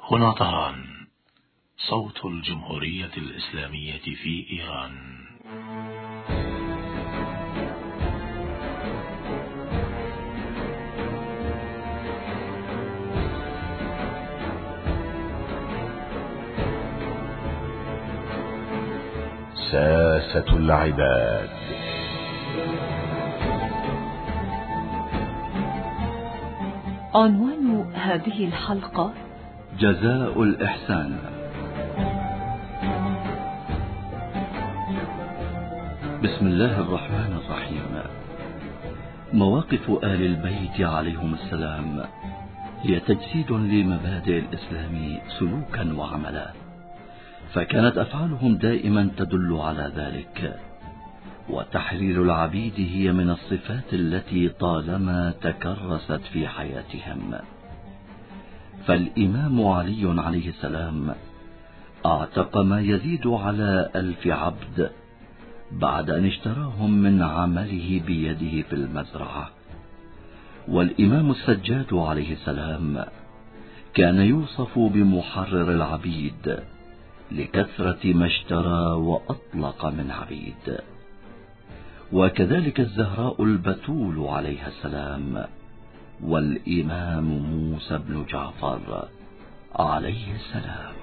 هنا طهران، صوت الجمهورية الإسلامية في إيران. ساسة العباد. عنوان هذه الحلقة: جزاء الإحسان. بسم الله الرحمن الرحيم. مواقف آل البيت عليهم السلام هي تجسيد لمبادئ الإسلام سلوكا وعملا، فكانت أفعالهم دائما تدل على ذلك، وتحرير العبيد هي من الصفات التي طالما تكرست في حياتهم. فالإمام علي عليه السلام أعتق ما يزيد على 1000 عبد بعد أن اشتراهم من عمله بيده في المزرعة. والإمام السجاد عليه السلام كان يوصف بمحرر العبيد لكثرة ما اشترى وأطلق من عبيد. وكذلك الزهراء البتول عليها السلام، والإمام موسى بن جعفر عليه السلام.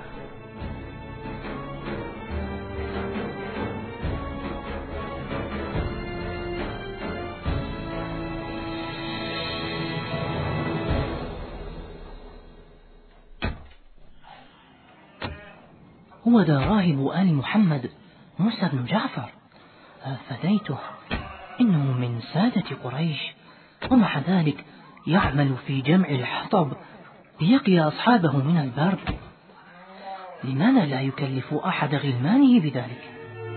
هو ذا راهب آل محمد موسى بن جعفر، فديته، إنه من سادة قريش، ومع ذلك يعمل في جمع الحطب ليقي أصحابه من البرد. لماذا لا يكلف أحد غلمانه بذلك؟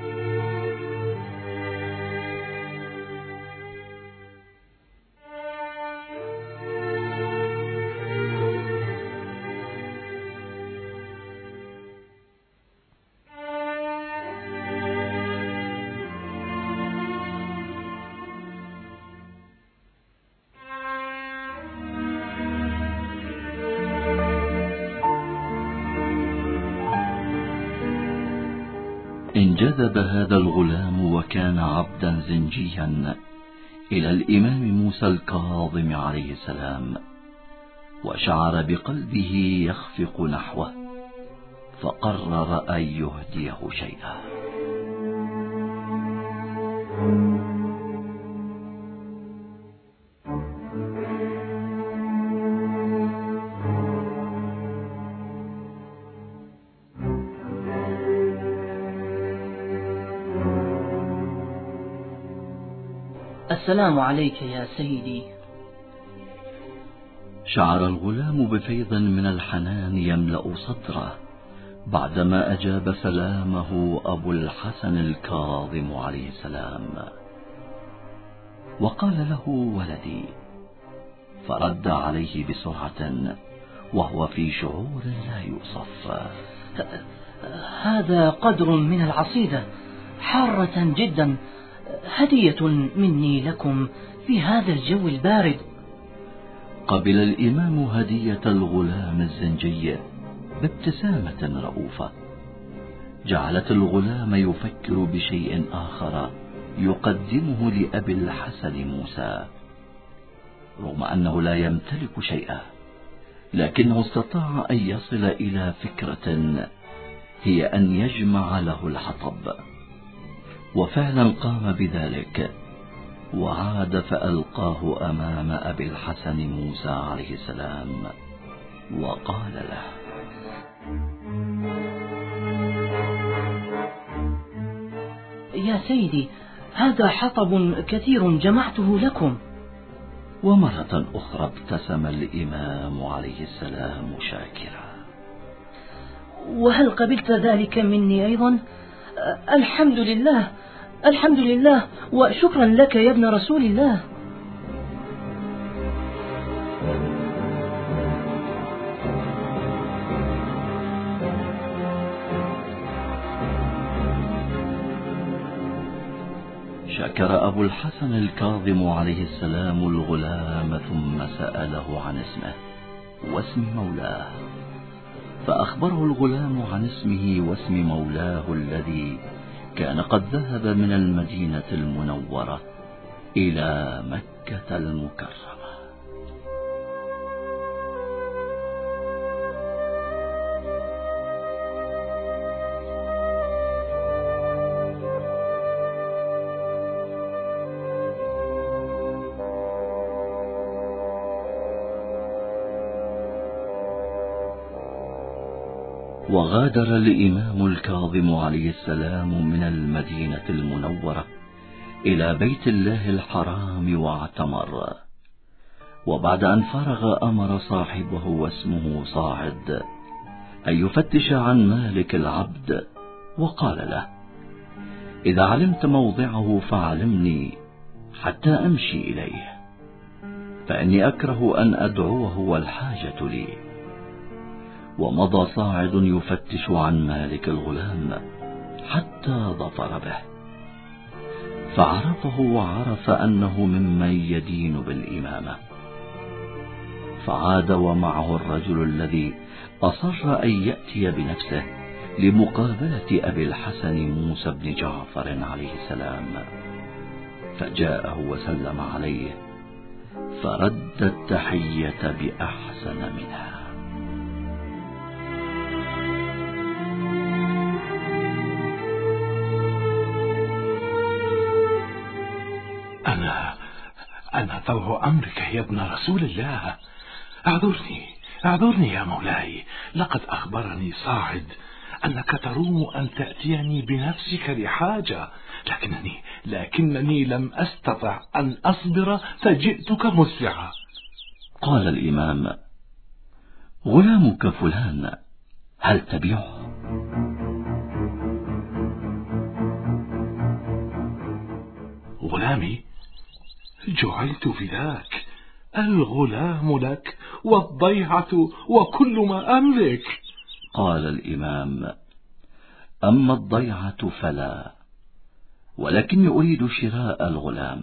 انجذب هذا الغلام وكان عبدا زنجيا إلى الإمام موسى الكاظم عليه السلام، وشعر بقلبه يخفق نحوه، فقرر أن يهديه شيئا. السلام عليك يا سيدي. شعر الغلام بفيض من الحنان يملأ صدره بعدما أجاب سلامه أبو الحسن الكاظم عليه السلام، وقال له: ولدي. فرد عليه بسرعة وهو في شعور لا يوصف. هذا قدر من العصيدة حارة جدا، هدية مني لكم في هذا الجو البارد. قبل الإمام هدية الغلام الزنجي بابتسامة رؤوفة، جعلت الغلام يفكر بشيء آخر يقدمه لأبي الحسن موسى. رغم أنه لا يمتلك شيئا، لكنه استطاع أن يصل إلى فكرة هي أن يجمع له الحطب، وفعلا قام بذلك، وعاد فألقاه أمام أبي الحسن موسى عليه السلام، وقال له: يا سيدي، هذا حطب كثير جمعته لكم. ومرة أخرى ابتسم الإمام عليه السلام شاكرا. وهل قبلت ذلك مني أيضا؟ الحمد لله، الحمد لله، وشكرا لك يا ابن رسول الله. شكر أبو الحسن الكاظم عليه السلام الغلام، ثم سأله عن اسمه واسم مولاه، فأخبره الغلام عن اسمه واسم مولاه الذي كان قد ذهب من المدينة المنورة إلى مكة المكرمة. وغادر الإمام الكاظم عليه السلام من المدينة المنورة إلى بيت الله الحرام واعتمر. وبعد أن فرغ أمر صاحبه واسمه صاعد أن يفتش عن مالك العبد، وقال له: إذا علمت موضعه فعلمني حتى أمشي إليه، فإني أكره أن أدعوه والحاجة لي. ومضى صاعد يفتش عن مالك الغلام حتى ظفر به، فعرفه وعرف أنه ممن يدين بالإمامة، فعاد ومعه الرجل الذي أصر أن يأتي بنفسه لمقابلة أبي الحسن موسى بن جعفر عليه السلام، فجاءه وسلم عليه فرد التحية بأحسن منها. أنا طوع أمرك يا ابن رسول الله. اعذرني يا مولاي، لقد أخبرني صاعد أنك تروم أن تأتيني بنفسك لحاجة، لكنني لم أستطع أن أصبر فجئتك مسرعا. قال الإمام: غلامك فلان هل تبيعه؟ غلامي؟ جعلت فداك، الغلام لك والضيعة وكل ما أملك. قال الإمام: أما الضيعة فلا، ولكني أريد شراء الغلام.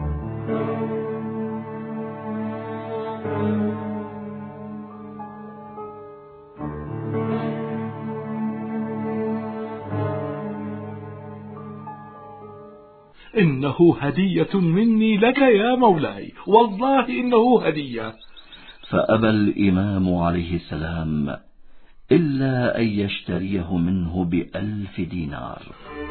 إنه هدية مني لك يا مولاي، والله إنه هدية. فأبى الإمام عليه السلام إلا أن يشتريه منه ب1000 دينار.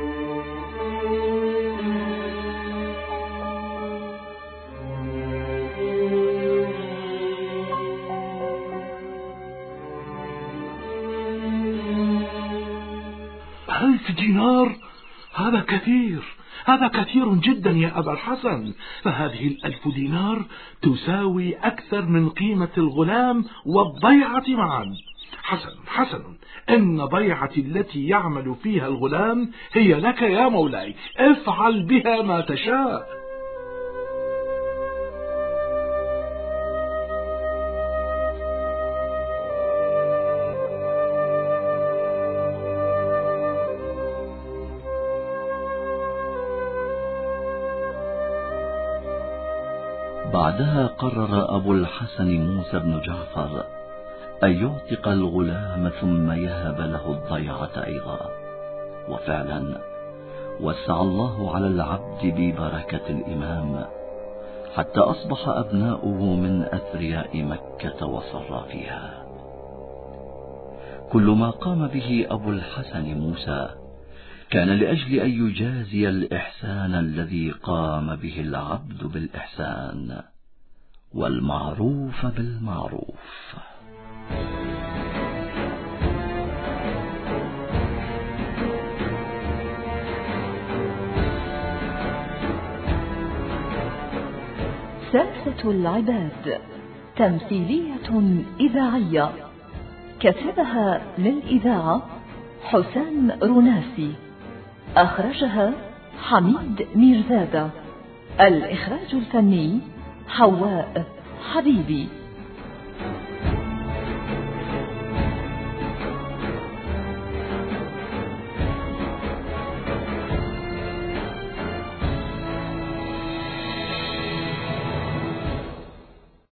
$1000 دينار؟ هذا كثير جدا يا أبا الحسن، فهذه 1000 دينار تساوي أكثر من قيمة الغلام والضيعة معا. حسن، إن ضيعتي التي يعمل فيها الغلام هي لك يا مولاي، افعل بها ما تشاء. بعدها قرر أبو الحسن موسى بن جعفر أن يعتق الغلام ثم يهب له الضيعة أيضا. وفعلا وسع الله على العبد ببركة الإمام حتى أصبح أبناؤه من أثرياء مكة وصرافيها. كل ما قام به أبو الحسن موسى كان لأجل أن يجازي الإحسان الذي قام به العبد بالإحسان، والمعروف بالمعروف. ساسة العباد، تمثيلية إذاعية، كتبها للإذاعة حسام روناسي، أخرجها حميد ميرزادة، الإخراج الفني حواء حبيبي.